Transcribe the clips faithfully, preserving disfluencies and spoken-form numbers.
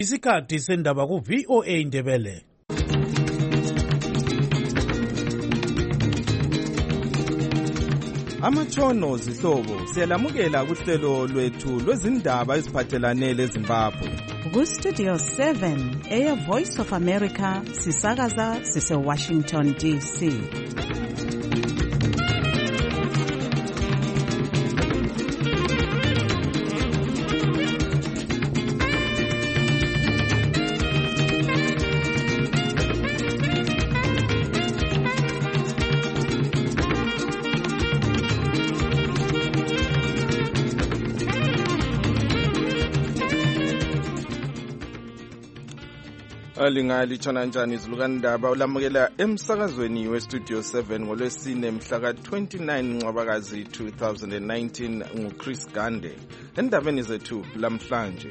Isikhathi sendaba ku V O A Indebele. Amatshono zihlobo siyalamukela kuhlelo lwethu lwezindaba eziphathelane leZimbabwe. Ku Studio seven eya Voice of America sisakaza sise Washington D C. Alingali chana njani izilukandaba ulamukela emsakazweni we Studio seven ngolwesine mhla ka twenty-nine Ncwabakazi two thousand nineteen nguChris Gande. Endabeni zethu lamhlanje,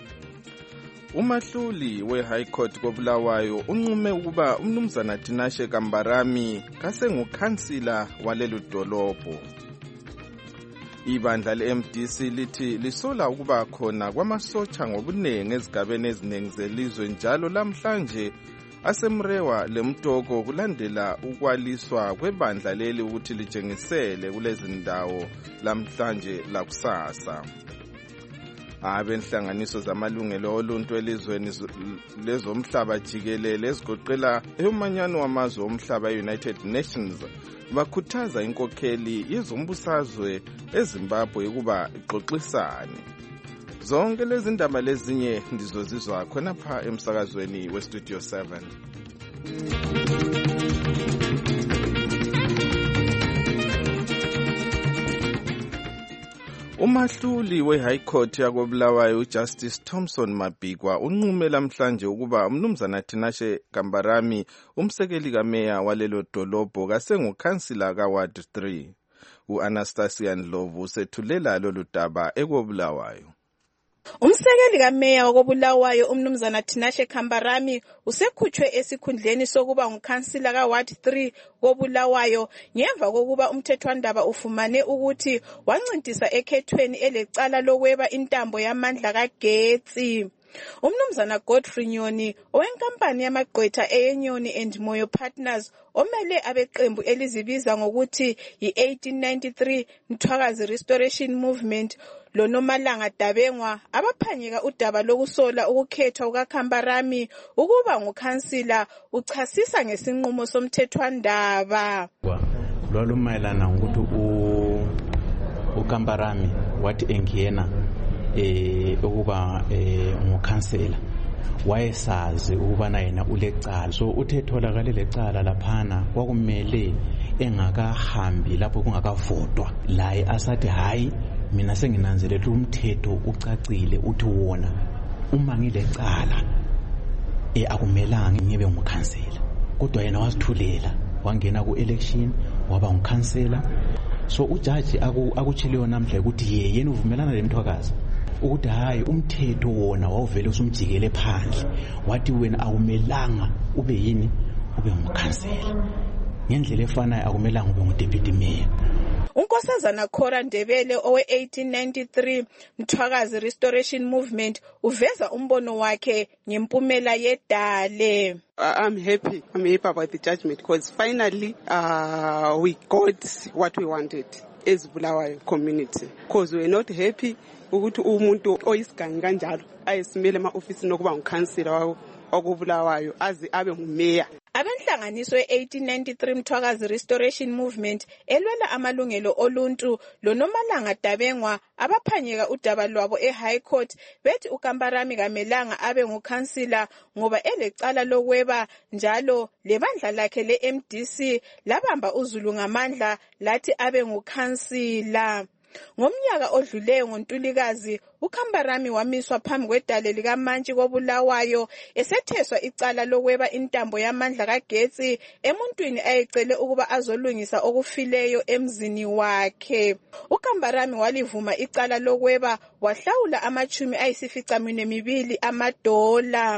umahluli we High Court koBulawayo unqume ukuba umnumzana Tinashe Kambarami kase ngukhansila walelo dolobho. Ibandla le-M D C lithi lisola ukuba khona kwamasotsha ngobunengi ezigabeni eziningi zelizwe njalo lamhlanje asemrewa lemtoko kulandela ukwaliswa kwebandla leli ukuthi lijengisele kulezi ndawo lamhlanje lakusasa. Abenhlanganiso zamalungelo oluntu elizweni lezomhlaba jikelele ezigoqela eumanyano wamazwe omhlaba e-United Nations bakhuthaza inkokheli yezombusazwe eZimbabwe ukuba ixoxisane. Zonke lezi ndaba lezinye ndizozizwa khona pha emsakazweni we Studio seven. Umahluli we High Court yakoBulawayo uJustice Thompson Mabhikwa unqume lamhlanje ukuba umnumzana Tinashe Kambarami umsekeli kameya walelo dolobho kase ngukhansila ka Ward three. U-Anastasia Ndlovu usethulela lolu daba ekoBulawayo. Umsekeli kameya wakoBulawayo umnumzana Tinashe Kambarami usekhutshwe esikhundleni sokuba ngukhansila ka Ward three koBulawayo ngemva kokuba umthethwandaba ufumane ukuthi wancintisa ekhethweni elecala lokweba intambo yamandla kagetsi. Umnumzana Godfrey Nyoni owenkampani yamagqwetha eyenyoni and Moyo Partners omele abeqembu elizibiza ngokuthi yi-eighteen ninety-three Mthwakazi Restoration Movement loNomalanga Dabengwa abaphanyeka udaba lokusola ukukhethwa kukaKambarami ukuba ngukhansila uchasisa ngesinqumo somthethwandaba. Lwalumayelana ukuthi u uKambarami wathi engiyena eh ukuba eh ngukhansela wayesazi ukubana yena ulecala, so uthetholakale lecala laphana kwakumele engakahambi lapho kungakavotwa laye asathi hayi mina senginanzelela umthetho ucacile uthi wona uma ngilecala eh akumelanga ngibe ngukhansela, kodwa yena wasithulela wangena ku election waba ngukhansela. So ujaji akuchiliyo namhla ukuthi ye yena uvumelana lemthwakazi ukuthi hayi umthetho wona wawuvele usumjikele phandle wathi wena akumelanga ube yini ube ngumkhansela, ngendlela efanayo akumelanga ube ngudeputy mayor. Unkosazana Khora Ndebele owe eighteen ninety-three Mthwakazi Restoration Movement uveza umbono wakhe ngempumela yedale. I'm happy. I'm happy about the judgment because finally uh, we got what we wanted as Bulawayo community. Because we're not happy ukuthi umuntu oyisigangi kanjalo ayesimele ema-office nokuba ngukhansila wakobulawayo aze abe ngumeya. Abenhlanganiso e-eighteen ninety-three Mthwakazi Restoration Movement elwela amalungelo oluntu loNomalanga Dabengwa abaphanyeka udaba lwabo e-High Court bethi uKambarami kamelanga abe ngukhansila ngoba elecala lokweba njalo lebandla lakhe le-M D C labamba uZulu ngamandla lathi abe ngukhansila. Ngomnyaka odluleyo ngoNtulikazi uKambarami wamiswa phambi kwedale likaMantshi koBulawayo esetheswa icala lokweba intambo yamandla kagetsi emuntwini ayecele ukuba azolungisa okufileyo emzini wakhe. uKambarami walivuma icala lokweba wahlawula amachumi ayisificaminwembili amadola.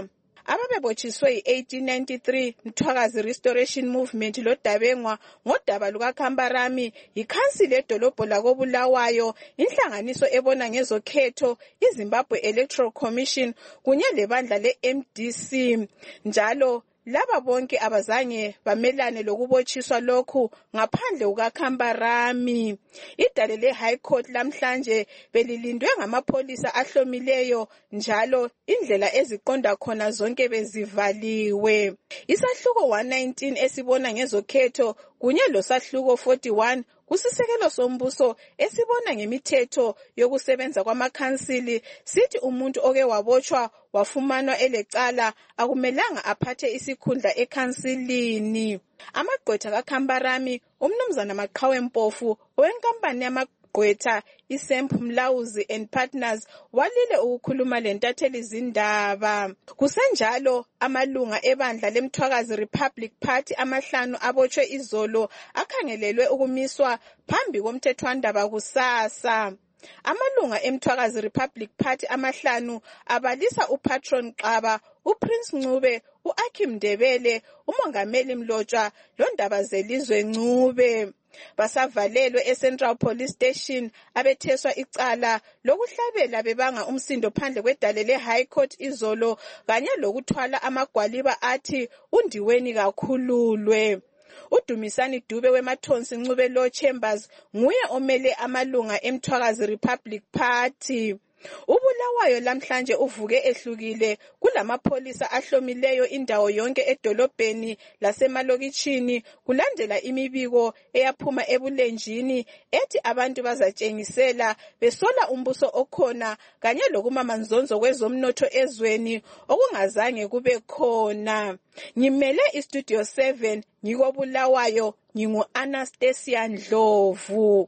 ababebotshiswe yi-eighteen ninety-three Mthwakazi Restoration Movement lodabengwa ngodaba lukaKhambarami yikhansili edolobho lakoBulawayo, inhlanganiso ebona ngezokhetho iZimbabwe Electoral Commission kunye lebandla le-M D C. Njalo laba bonke abazange bamelane lokubotshiswa lokhu ngaphandle kukaKhambarami. Idale le-High Court lamhlanje belilindwe ngamapholisa ahlomileyo njalo indlela eziqonda khona zonke bezivaliwe. Isahluko one nineteen esibona ngezokhetho kunye losahluko forty-one kusisekelo sombuso esibona ngemithetho yokusebenza kwamakhansili sithi umuntu oke wabotshwa wafumanwa elecala akumelanga aphathe isikhundla ekhansilini. Amagqwetha kaKhambarami umnumzana Maqhawe Mpofu owenkampani yamagqwetha iSemp Mlawuzi and Partners walile ukukhuluma lentatheli zindaba. Kusenjalo amalunga ebandla leMthwakazi Republic Party amahlanu abotshwe izolo akhangelelwe ukumiswa phambi komthethwandaba kusasa. Amalunga eMthwakazi Republic Party amahlanu abalisa uPatron Qaba, uPrince Ncube, uAkim Ndebele, uMongameli Mlotshwa londaba zelizwe Ncube. Basavalelwe eCentral Police Station abetheswa icala lokuhlabela bebanga umsindo phandle kwedale le-High Court izolo kanye lokuthwala amagwaliba athi undiweni kakhululwe. uDumisani Dube weMathonsi Ncube Law Chambers nguye omele amalunga eMthwakazi Republic Party. uBulawayo lamhlanje uvuke ehlukile kulamapholisa ahlomileyo indawo yonke edolobheni lasemalokitshini kulandela imibiko eyaphuma ebulenjini ethi abantu bazatshengisela besola umbuso okhona kanye lokumamanzonzo kwezomnotho ezweni okungazange kube khona. Ngimele iStudio seven ngikoBulawayo ngingu Anastasia Ndlovu.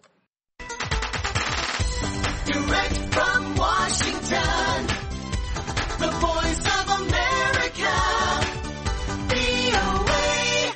Direct from Washington, the Voice of America, V O A.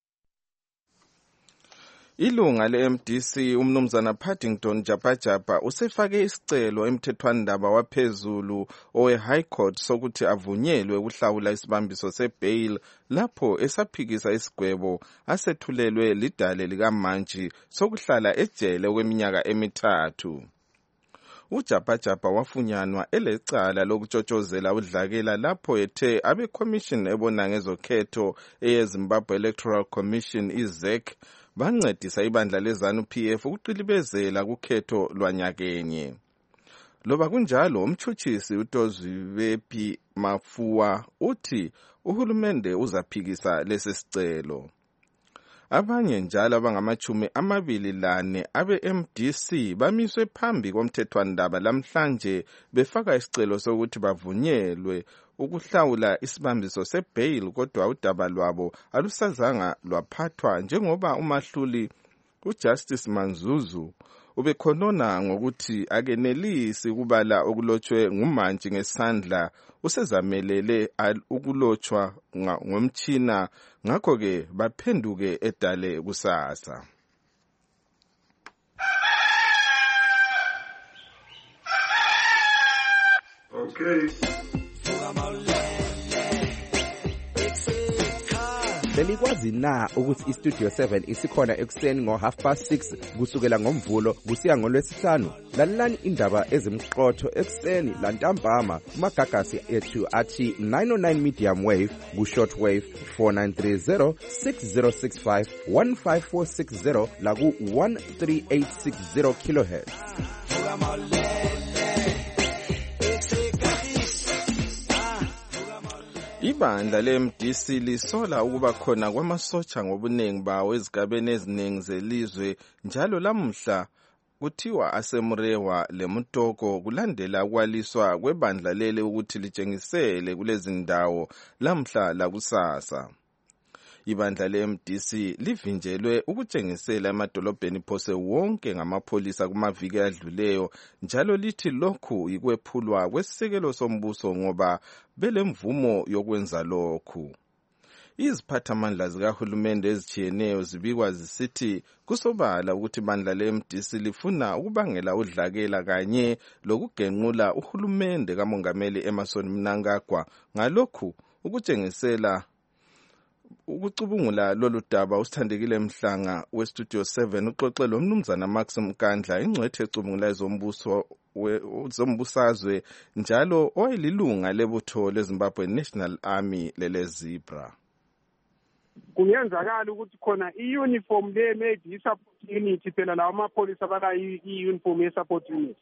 Ilunga le-M D C umnumzana Paddington Japajapa usefake isicelo emthethwandaba waphezulu owe-High Court sokuthi avunyelwe ukuhlawula isibambiso se-bail lapho esaphikisa isigwebo asethulelwe lidale likaMantshi sokuhlala ejele okweminyaka emithathu. uJapajapa wafunyanwa elecala lokutshotshozela udlakela lapho ethe abe-commission ebona ngezokhetho eyeZimbabwe Electoral Commission I-Z E C bancedisa ibandla leZANU-P F ukuqilibezela kukhetho lwanyakenye. Loba kunjalo umtshutshisi uTozwepi Mafuwa uthi uhulumende uzaphikisa lesi sicelo. Abanye njalo abangamachumi amabili lane abe-M D C bamiswe phambi komthethwandaba lamhlanje befaka isicelo sokuthi bavunyelwe ukuhlawula isibambiso se-bail kodwa udaba lwabo alusazanga lwaphathwa njengoba umahluli uJustice Manzuzu ubekhonona ngokuthi akenelisi ukubala okulotshwe nguMantshi ngesandla usezamelele ukulotshwa ngomtshina ngakho ke baphenduke edale kusasa. Okay. Belikwazi na ukuthi iStudio seven isikhona ekuseni ngo half past six kusukela ngomvulo kusiya ngolwesihlanu? Lalelani indaba ezimqotho ekuseni lantambama kumagagasi ethu athi nine oh nine medium wave ku short wave four nine three zero six zero six five one five four six zero la ku one three eight six zero kilohertz. Ibandla le-M D C lisola ukuba khona kwamasotsha ngobuningi bawo ezigabeni eziningi zelizwe njalo lamuhla kuthiwa aseMurewa leMutoko kulandela ukwaliswa kwebandla lele ukuthi litshengisele kulezi ndawo lamhla lakusasa. Ibandla le-M D C livinjelwe ukutshengisela emadolobheni phose wonke ngamapholisa kumaviki adluleyo njalo lithi lokhu yikwephulwa kwesisekelo sombuso ngoba belemvumo yokwenza lokhu. Iziphathamandla zikahulumende ezitshiyeneyo zibikwa zisithi kusobala ukuthi ibandla le-M D C lifuna ukubangela udlakela kanye lokugenqula uhulumende kamongameli Emmerson Mnangagwa ngalokhu ukutshengisela ukucubungula lolu daba. Usithandekile Mhlanga westudio seven uxoxe lo mnumzana Max Mkandla, ingcwethe ecubungula ezombuso zombusazwe njalo oyilunga lebutho leZimbabwe National Army lele Zebra. Kuyenzakala ukuthi khona i-uniform le maybe i-support unit phela lawo amapolisa abala i-uniform ye-support unit.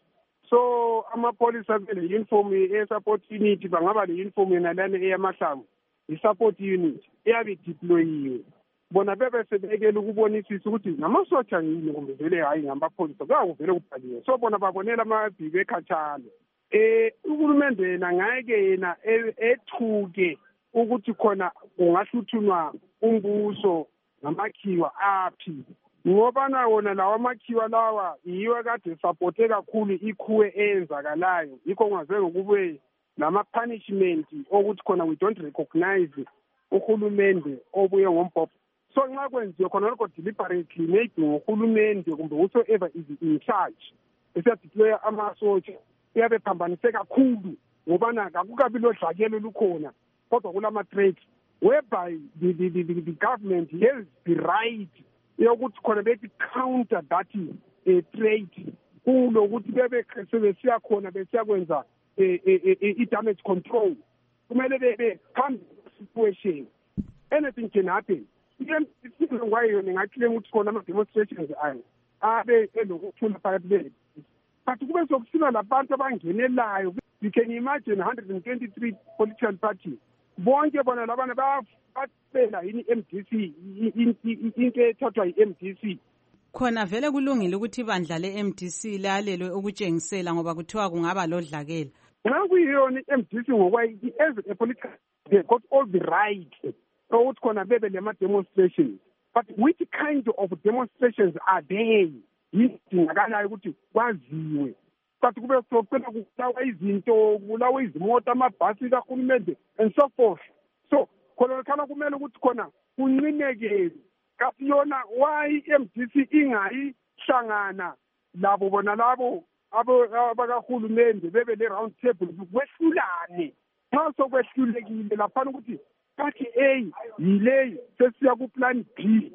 So amapolisa le uniform ye-support unit bangaba le uniform yenalana eyamahlamvu i-support unit eyabe deployiwe. Bona bebe sebekela ukubonisisa ukuthi namasotsha yini kumbe vele hayi ngamapolisa kwakuvele kubhaliwe. So bona babonela amabhibe ekhatshana. Eh uhulumende yena ngeke yena ethuke ukuthi khona kungahluthunwa umbuso ngamakhiwa aphi, ngoba na wona lawa amakhiwa lawa yiwe kade supporte kakhulu ikhuwe eyenzakalayo. Yikho kungaze kube nama punishment okuthi khona we don't recognize uhulumende obuye ngombhobho. So nxa kwenziwe khona lokho deliberately maybe uhulumende kumbe whoever is in charge esadeploya amasotsha uyabe phambanise kakhulu ngoba na akukabi lodlakelo lukhona kodwa kulama threats whereby the, the, the, the, the government has the right yokuthi khona bethi counter that uh, threat kulokuthi bebe sebesiya khona besiyakwenza i-damage control. Kumele bebe come situation anything can happen. Isizwe kwayo ningathi ukuthi khona ama-demonstrations ayo abe elokuthula phakathi bethu, but kube sokusina labantu abangenelayo. You can imagine one hundred twenty-three political parties bonke bona labana baphela yini M D C into ethathwa yi-M D C. Khona vele kulungile ukuthi ibandla le-M D C lalelwe ukutshengisela ngoba kuthiwa kungaba lodlakela. Nxa kuyiyona i-M D C ngokwayo as a political they got all the right ukuthi khona bebe lema-demonstrations, but which kind of demonstrations are they? Yidingakalayo ukuthi kwaziwe. But kube sokupela kubulawa izinto, kubulawa izimota, amabhasi kahulumende and so forth. So khona khona kumele ukuthi khona kuncinekele kasi yona why i-M D C ingayihlangana labo bona labo abakahulumende bebe le round table kwehlulane. Xa sokwehlulekile laphana ukuthi party A yile sesiya ku plan B,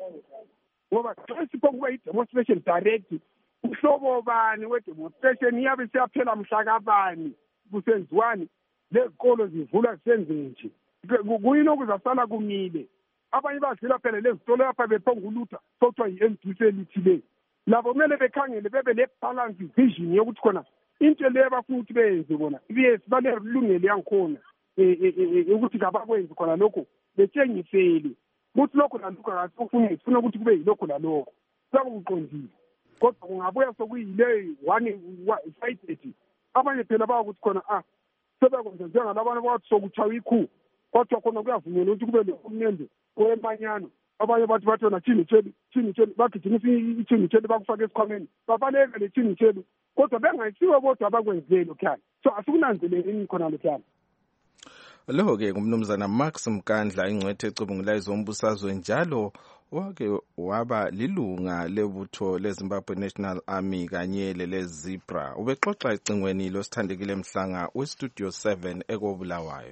ngoba xa siphokuba i-demonstration direct uhlobo bani we-demonstration iyabe siyaphela mhla kabani kusenziwani lezikolo zivula zisenze nje kuyini okuzasala kumile. Abanye bazila phela lezitolo lapha bephongulutha sokuthiwa yi-M D C elithile. Labo kumele bekhangele bebe le-balance vision yokuthi khona into leyo bafuna ukuthi beyenze bona yes balelungelo yangikhona ukuthi kabakwenzi khona lokho betshengisele ukuthi lokho lalokho akasifuni sifuna ukuthi kube yilokho lalokho sakuqondile, kodwa kungabuya sokuyile one sided. Abanye phela bakuthi khona ah sebekwenza njengalabana bathi sokuchawa ikhu kodwa khona kuyavunyelwa ukuthi kube lehulumende kwemanyano. Abanye bathi bathona thini tsheli thini tsheli bagijimisa ithini tsheli bakufaka esikhwameni babaleka le thini tsheli kodwa bengayisiwe kodwa abakwenzile lokhaya. So asikunanzeleleni khona lokhaya. Lo-ke kumnumzana Max Mkandla, ingcwethe ecubungula ezombusazwe njalo wake waba lilunga lebutho leZimbabwe National Army kanye lele Zebra. Ubexoxa ecingweni losithandekile Mhlanga westudio seven ekobulawayo.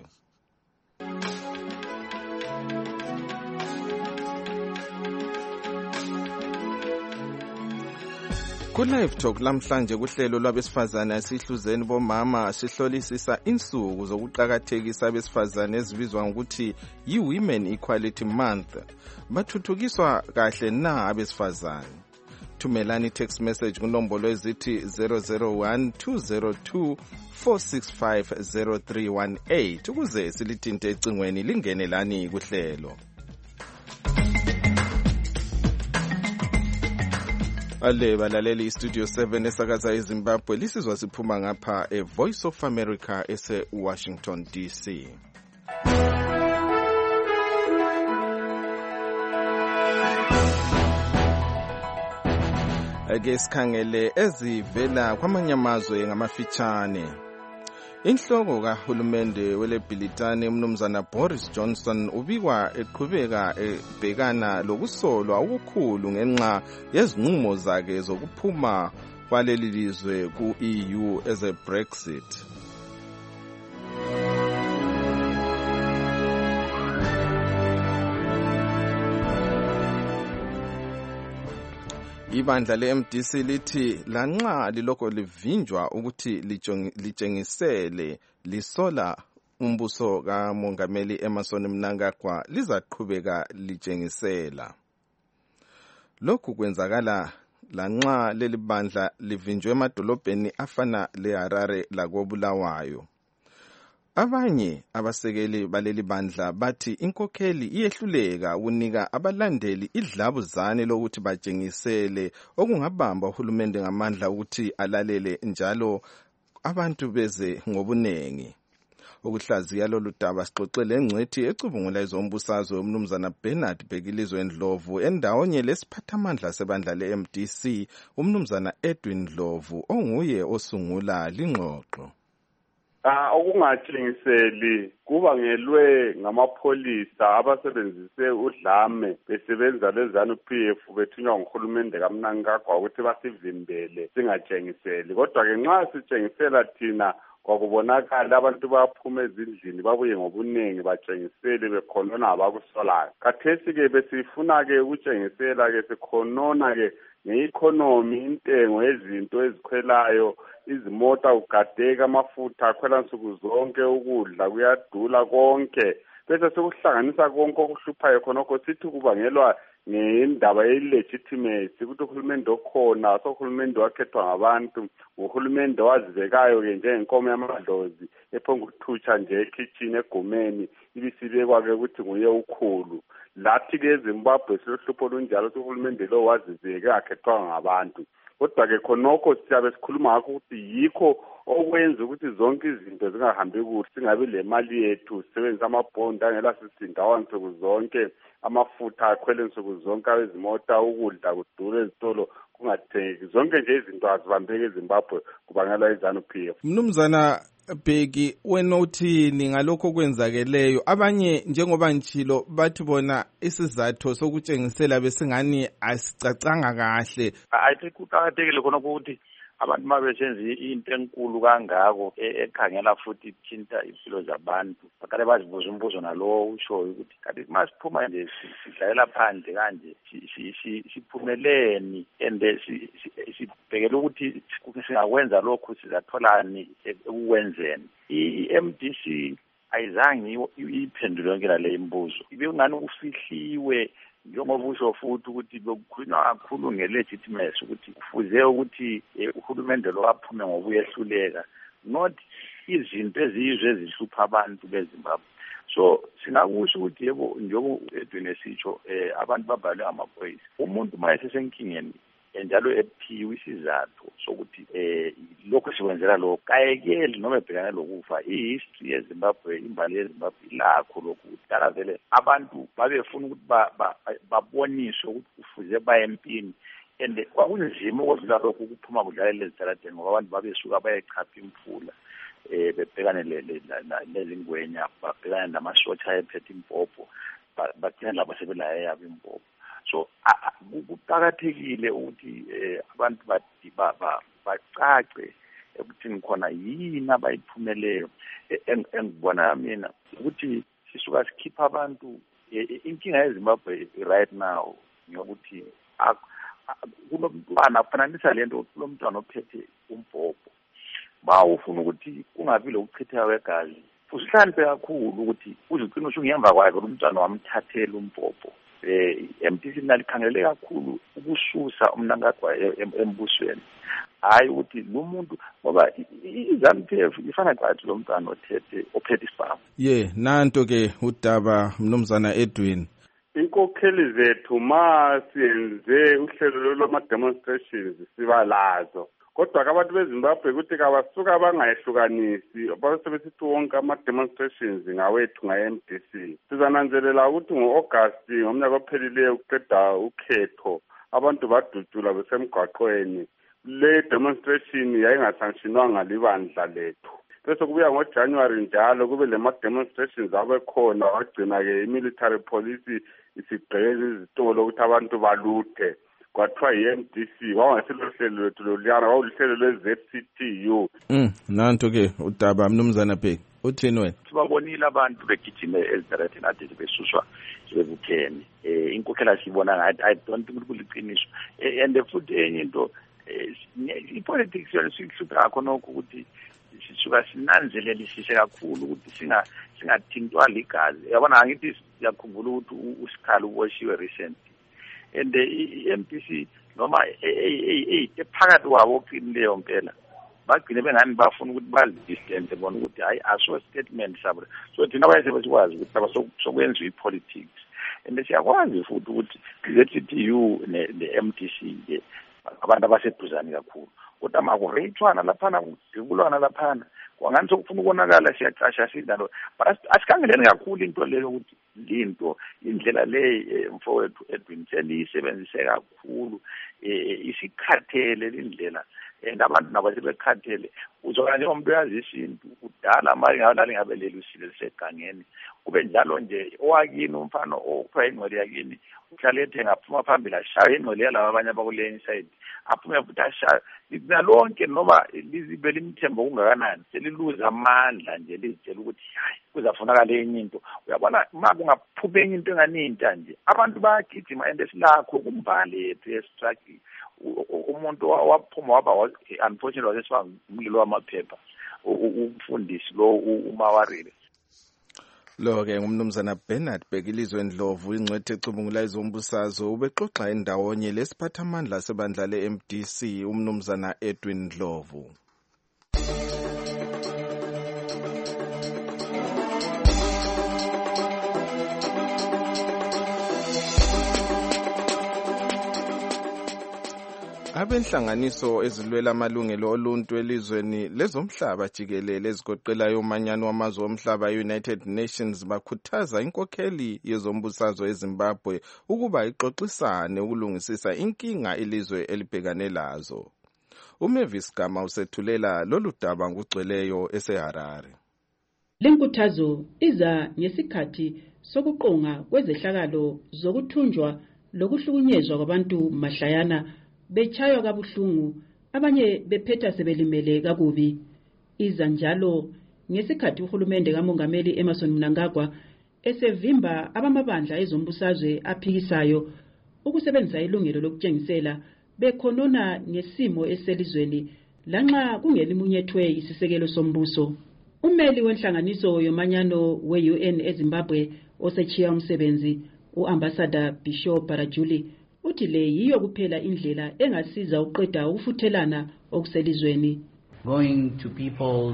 Ku-Live Talk lamhlanje kuhlelo lwabesifazane asihluzeni bomama sihlolisisa insuku zokuqakathekisa abesifazane ezibizwa ngokuthi yi-Women Equality Month. Bathuthukiswa kahle na abesifazane? Thumelani text message kunombolo ezithi zero zero one two zero two four six five zero three one eight ukuze silithinte ecingweni lingenelani kuhlelo. Ale balaleli studio seven esakaza eZimbabwe lisizwa siphuma ngapha e Voice of America ese Washington D C. Ake sikhangele ezivela kwamanye amazwe ngamafitshane. Inhloko kahulumende welebhilitane umnumzana Boris Johnson ubikwa eqhubeka ebhekana lokusolwa okukhulu ngenxa yezinqumo zakhe zokuphuma kwaleli lizwe ku-E U as a Brexit. Ibandla le-M D C lithi lanxa lilokho livinjwa ukuthi litshengisele lisola umbuso kaMongameli Emmerson Mnangagwa lizaqhubeka litshengisela. Lokhu kwenzakala lanxa leli bandla livinjwe emadolobheni afana leHarare lakoBulawayo. Abanye abasekeli baleli bandla bathi inkokheli iyehluleka ukunika abalandeli idlabuzane lokuthi batshengisele okungabamba uhulumende ngamandla ukuthi alalele njalo abantu beze ngobunengi. Ukuhlaziya lolu daba sixoxele engcwethi ecubungula ezombusazwe umnumzana Bernard Bhekilizwe Ndlovu endawonye lesiphathamandla sebandla le-M D C umnumzana Edwin Ndlovu onguye osungula lingxoxo. Ah okungatshengiseli kubangelwe ngamapholisa abasebenzise udlame besebenza lezanu P F bethunywa nguhulumende kaMnangagwa ukuthi basivimbele singatshengiseli. Kodwa ke nxa sitshengisela thina kwakubonakala abantu baphuma ezindlini babuye ngobunengi batshengisele bekhonona abakusolayo. Khathesi ke besifuna ke ukutshengisela ke sikhonona ke nge-economy intengo yezinto ezikhwelayo izimota ugadeka amafutha akhwela nsuku zonke ukudla kuyadula konke bese sekuhlanganisa konke okuhluphayo khonokho sithi kubangelwa ngendaba ye-legitimacy ukuthi uhulumende okhona sohulumende wakhethwa ngabantu uhulumende wazibekayo ke njengenkomo yamadlozi ephonga ukuthutsha nje ekitchen egumeni ibisibekwa ke ukuthi nguye ukhulu. Lathi ke eZimbabwe silohlupho olunjalo uhulumende lo wazibeke akhethwa ngabantu. Kodwa ke khonokho siyabe sikhuluma ngakho ukuthi yikho okwenza ukuthi zonke izinto zingahambi kuhle singabe le mali yethu sisebenzisa amabhondi angela sisindawo nsuku zonke amafutha akhwele nsuku zonke ezimota ukudla kudure ezitolo kungathengeki zonke nje izinto azibambeke eZimbabwe kubangela izanu P F. Mnumzana Bheki wena uthini ngalokho kwenzakeleyo? Abanye njengoba ngitshilo bathi bona isizathu sokutshengisela besingani asicacanga kahle. Ayithi kuqakathekile khona ukuthi abantu mabesenza into enkulu kangako ekhangela futhi ithinta impilo zabantu bakale bazibuza umbuzo nalowo ushoyo ukuthi kanti masiphuma nje sidlalela phandle kanje siphumeleni ende sibhekela ukuthi singakwenza lokhu sizatholani ekuwenzeni. I-M D C ayizange iphendule yonke le imibuzo ibe ngani ukufihliwe njengoba usho futhi ukuthi bekukhulunywa kakhulu nge-legitimacy ukuthi kufuze ukuthi uhulumende lo aphume ngokuyehluleka not izinto eziyizwe ezihlupha abantu beZimbabwe. So singakusho ukuthi yebo njengoba Edwin esitsho abantu babhalwe amaphoyisa umuntu mayesesenkingeni njalo ephiwe isizathu sokuthi eh lokho sikwenzela lo kayekeli noma ebhekana lokufa ihistory yeZimbabwe imbali yeZimbabwe ilakho lokhu dala vele abantu babefuna ukuthi baboniswe ukuthi kufuze baye empini and kwakunzima ukudlula lokhu ukuphuma kudlalela ezitaladeni ngoba abantu babesuka bayechapha imfula eh bebhekane lezingwenya babhekane namasosha ayephethe impopho bathina labo sebelaye yabo impopho. So kuqakathekile ukuthi abantu bacace ekuthini khona yini abayiphumeleyo engibona mina ukuthi sisuka sikhipha abantu inkinga yeZimbabwe right now ngokuthi kulomntwana kufananisa lento kulomntwana ophethe umbhobho ba ufuna ukuthi kungabi lokuchitheka kwegazi usihlanipe kakhulu ukuthi uzigcina usungemva kwakhe umntwana wamthathela umbhobho. Eh M D C nalikhangelele kakhulu ukususa uMnangagwa embusweni hayi ukuthi lo muntu ngoba izanu P F ifana kwathi lo mntwana othethe ophethe isibhamu. Ye nanto ke udaba mnumzana Edwin inkokheli zethu ma siyenze uhlelo lwama demonstrations sibalazo kodwa abantu beZimbabwe ukuthi kabasuka bangayehlukanisi basebesithi wonke ama demonstrations ngawethu nga-M D C sizananzelela ukuthi ngo-August ngomnyaka ophelileyo uqeda ukhetho abantu badudula besemgwaqweni le demonstration yayingasanctionwanga libandla lethu bese kubuya ngoJanuary njalo kube le ma demonstrations abekhona wagcina ke i-military police isigqekeza izitolo ukuthi abantu baluthe kwathiwa i-M D C wangasilo lethu loliyana wawuhlelo lwe-Z C T U. Mm nanto ke udaba mnumzana Bheki uthini wena? Sibabonile abantu begijime ezidaratini ade besuswa sebebuthene. Eh inkokhela sibona ngathi I don't think kuliqiniso. And futhi enye into i-politics yona sihlupha akho nokho ukuthi sisuka sinanzelelisise kakhulu ukuthi singa singathintwa ligazi. Yabona ngithi siyakhumbula ukuthi usikhali uboshiwe recent. And i-M D C noma ephakathi wabo oqinileyo mpela bagcine bengani bafuna ukuthi balidistance bona ukuthi hayi aso statement sabo. So thina bayise sikwazi ukuthi abasokwenza i-politics. And siyakwazi futhi ukuthi Z T U ne-M D C abantu abaseduzane kakhulu. Kodwa makureyithwana laphana kudikulwana laphana kwangani sokufuna ukonakala siyaqasha sidalo. But asikangeleni kakhulu into leyo ukuthi into indlela le mfowethu Edwin seliyisebenzise kakhulu isikhathele indlela abantu nabasebekhathele uzokanye umuntu uyazi isintu kudala manje ngalali ngabeleli usile segangeni kube njalo nje owakini umfana opha ingcwele yakini uhlale ethe ngaphuma phambili ashaya ingcwele yalabo abanye abakuleni side aphume futhi ashaya linalonke noma lizibe limthembo kungakanani seliluza amandla nje lizitshela ukuthi hayi kuzafunakala enye into uyabona uma kungaphupha enye into enganinta nje abantu bayagijima ende silakho kumbhali ethu yestruggle umuntu waphuma waba unfortunately wasesiba umlilo wamaphepha umfundisi lo umawarile lo ke ngumnumzana Bernard Bekilizwe Ndlovu ingcwethe ecubungula izombusazwe ubexoxa endawonye lesiphathamandla sebandla le-M D C umnumzana Edwin Ndlovu. Abenhlanganiso ezilwela amalungelo oluntu elizweni lezomhlaba jikelele ezigoqela yomanyano wamazwe omhlaba United Nations bakhuthaza inkokheli yezombusazwe eZimbabwe ukuba ixoxisane ukulungisisa inkinga ilizwe elibhekane lazo. uMavis Gama usethulela lolu daba ngugcweleyo eseHarare. Lenkuthazo iza ngesikhathi sokuqonga kwezehlakalo zokuthunjwa lokuhlukunyezwa kwabantu mahlayana bechaywa kabuhlungu abanye bephetha sebelimele kakubi. Iza njalo ngesikhathi uhulumende kamongameli Emmerson Mnangagwa esevimba abamabandla ezombusazwe aphikisayo ukusebenzisa ilungelo lokutshengisela bekhonona ngesimo eselizweni lanxa kungelimunyethwe isisekelo sombuso. Ummeli wenhlanganiso yomanyano we-U N eZimbabwe osechiya umsebenzi uambassador Bishop Barajuli uthi le yiyo kuphela indlela engasiza uqeda ukufuthelana okuselizweni. Going to people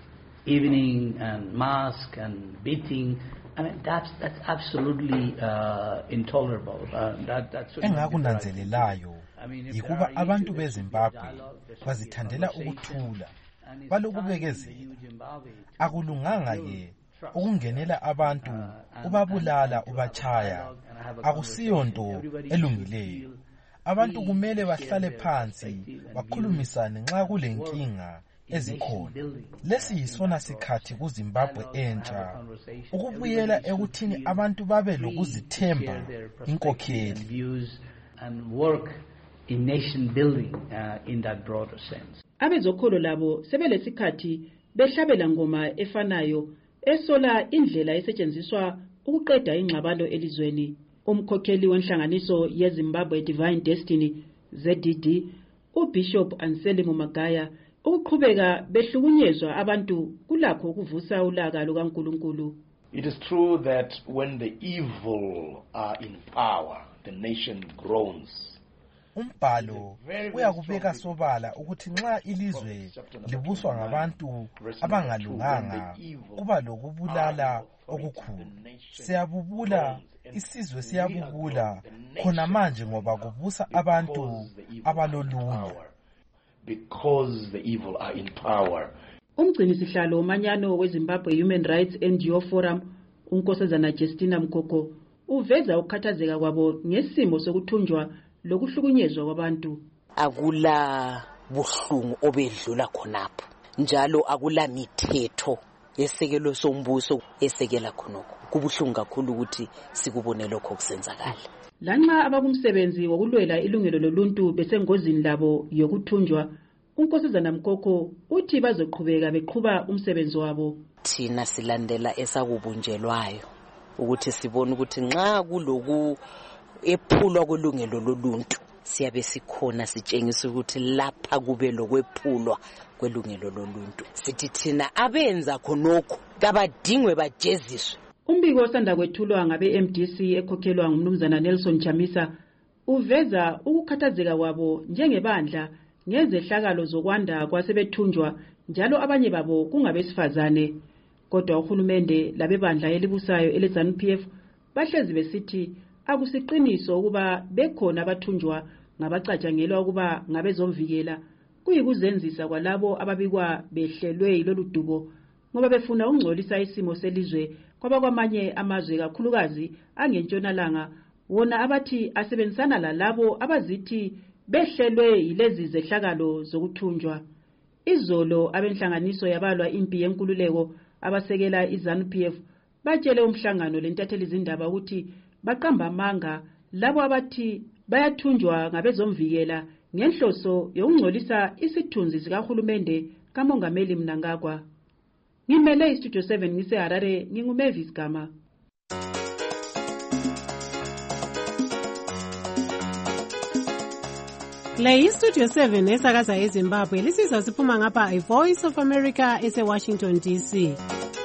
evening and mask and beating, I mean that's that's absolutely uh, intolerable. Uh, that that's engakunanzelelayo yikuba abantu beZimbabwe bazithandela ukuthula balokubekezela. Akulunganga ke ukungenela abantu ubabulala ubachaya akusiyo nto elungileyo. Abantu kumele bahlale phansi bakhulumisane nxa kulenkinga ezikhona. Lesi yisona sikhathi kuZimbabwe entsha ukubuyela ekuthini abantu babe lokuzithemba inkokheli and work in nation building uh, in that broader sense. Abezokholo labo sebelesikhathi behlabela ngoma efanayo esola indlela esetshenziswa ukuqeda ingxabano elizweni. Umkhokheli wenhlanganiso yeZimbabwe Divine Destiny Z D D uBishop Anselmo Magaya ukuqhubeka behlukunyezwa abantu kulakho ukuvusa ulaka lukaNkulunkulu. It is true that when the evil are in power the nation groans. Umbhalo uyakubeka sobala ukuthi nxa ilizwe libuswa ngabantu abangalunganga kuba lokubulala okukhulu. Siyabubula isizwe siyabubula khona manje ngoba kubusa abantu abalolunya. Because the evil are in power. Umgcini sihlalo omanyano weZimbabwe Human Rights N G O Forum uNkosazana Justina Mkhoko uveza ukukhathazeka kwabo ngesimo sokuthunjwa lokuhlukunyezwa kwabantu. Akula buhlungu obedlula khonapho njalo akula mithetho yesekelo sombuso esekela khonoko. Kubuhlungu kakhulu ukuthi sikubone lokho kusenzakala. Lanxa abakumsebenzi wokulwela ilungelo loluntu besengozini labo yokuthunjwa uNkosazana Mkhoko uthi bazoqhubeka beqhuba umsebenzi wabo. thina silandela esakubunjelwayo ukuthi sibone ukuthi nxa kuloku ephulwa kolungelo loluntu siyabe sikhona sitshengisa ukuthi lapha kube lokwephulwa kwelungelo loluntu. Sithi thina abenza khonokho kabadingwe bajeziswe. Umbiko osanda kwethulwa ngabe M D C ekhokhelwa ngumnumzana Nelson Chamisa uveza ukukhathazeka kwabo njengebandla ngezehlakalo zokwanda kwasebethunjwa njalo abanye babo kungabesifazane. Kodwa uhulumende labebandla elibusayo eleZANU P F bahlezi besithi akusiqiniso ukuba bekhona abathunjwa ngabacatshangelwa ukuba ngabezomvikela kuyikuzenzisa kwalabo ababikwa behlelwe yilolu dubo ngoba befuna ukungcolisa isimo selizwe kwabakwamanye amazwe kakhulukazi angentshonalanga wona abathi asebenzisana lalabo abazithi behlelwe yilezi zehlakalo zokuthunjwa. Izolo abenhlanganiso yabalwa impi yenkululeko abasekela iZANU P F batshele umhlangano lentatheli izindaba ukuthi baqamba amanga labo abathi bayathunjwa ngabezomvikela ngenhloso yokungcolisa isithunzi sikahulumende kaMongameli Mnangagwa. Ngimele iStudio seven ngiseHarare nginguMavis Gama. Le iStudio seven esakaza eZimbabwe lisizwa siphuma ngapha iVoice of America eseWashington D C.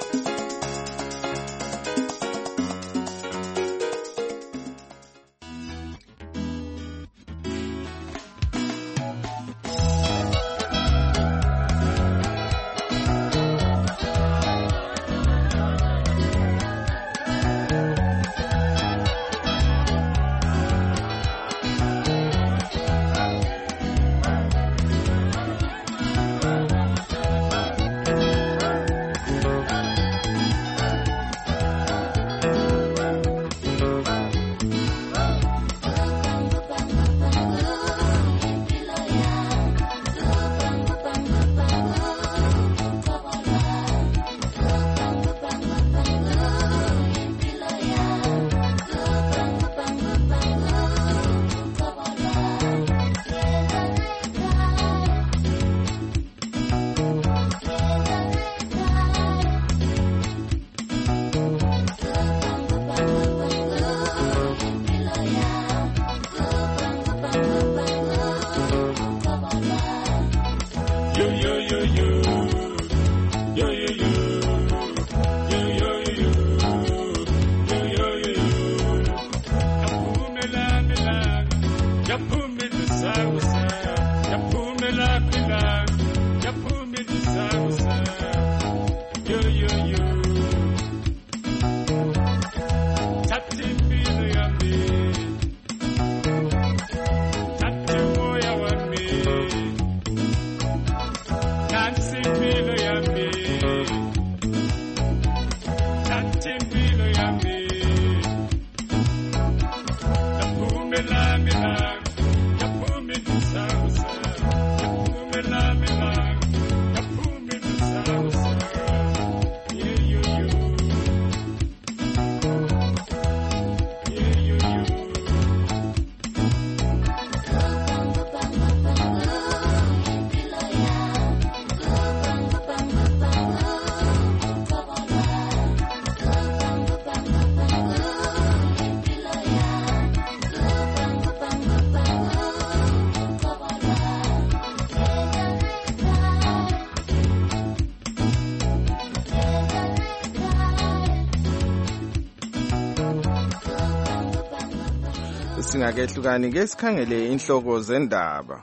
Singakehlukani ke sikhangele inhloko zendaba.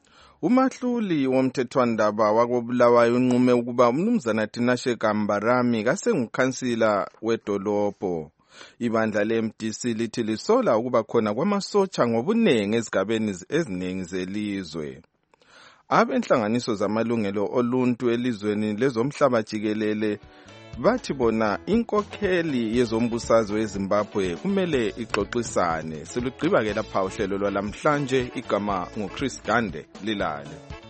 Umahluli womthethwandaba wakobulawayo unqume ukuba umnumzana Tinashe Kambarami kasengukhansila wedolobho. Ibandla le-M D C lithi lisola ukuba khona kwamasotsha ngobunengi ezigabeni eziningi zelizwe. Abenhlanganiso zamalungelo oluntu elizweni lezomhlaba jikelele bathi bona inkokheli yezombusazwe eZimbabwe kumele ixoxisane. Silugqiba ke lapha uhlelo lwalamhlanje, igama nguChris Gande lilale.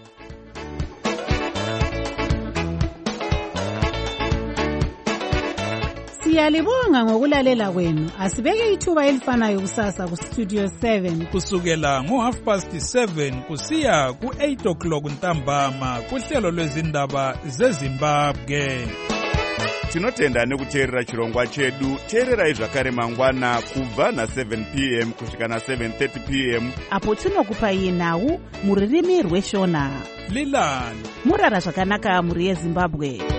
Siyalibonga ngokulalela kwenu. Asibeke ithuba elifanayo kusasa ku Studio seven kusukela ngo half past seven kusiya ku eight o'clock ntambama kuhlelo lwezindaba zeZimbabwe. tinotenda nekuteerera chirongwa chedu. Teererai zvakare mangwana kubva na seven p m kusvika na seven thirty p m apo tinokupai nhau muririmi rweshona. Lilani murara zvakanaka muri yeZimbabwe.